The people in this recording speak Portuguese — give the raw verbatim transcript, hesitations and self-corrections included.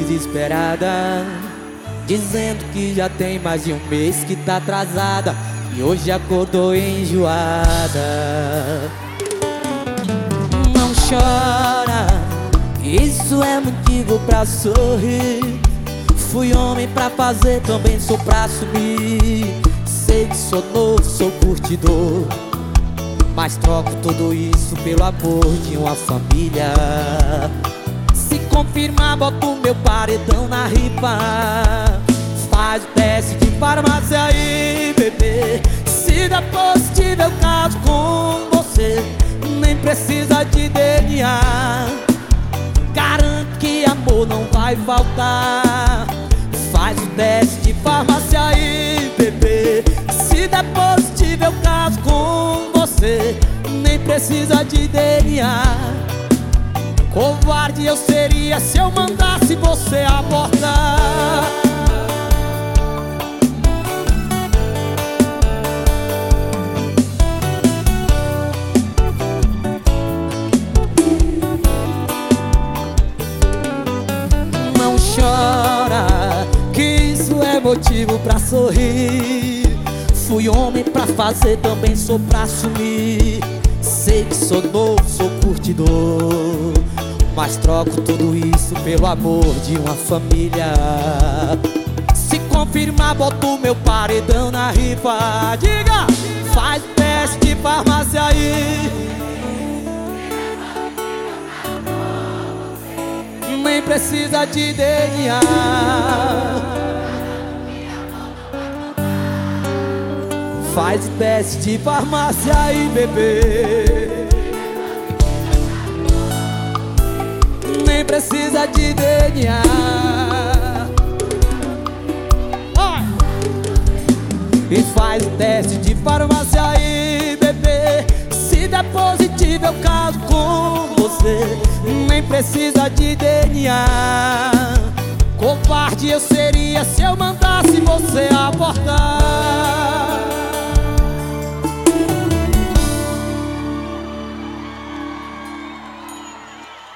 desesperada, dizendo que já tem mais de um mês que tá atrasada e hoje acordou enjoada. Não chora, isso é motivo pra sorrir. Fui homem pra fazer, também sou pra assumir. Sei que sou novo, sou curtidor, mas troco tudo isso pelo amor de uma família. Se confirmar, boto meu paredão na rifa. Faz o teste de farmácia aí, bebê. Se der positivo eu caso com você. Nem precisa de D N A, garanto que amor não vai faltar. Faz o teste de farmácia aí, bebê. Se der positivo eu caso com você. Nem precisa de D N A. Covarde eu seria se eu mandasse você abortar. Não chora, que isso é motivo pra sorrir. Fui homem pra fazer, também sou pra assumir. Sei que sou novo, sou curtidor, mas troco tudo isso pelo amor de uma família. Se confirmar, boto meu paredão na rifa. Diga, faz teste de farmácia aí. Nem precisa de D N A. Faz teste de farmácia aí, bebê. Nem precisa de D N A. Oh! E faz teste de farmácia aí, bebê. Se der positivo eu caso com você. Nem precisa de D N A. Covarde eu seria se eu mandasse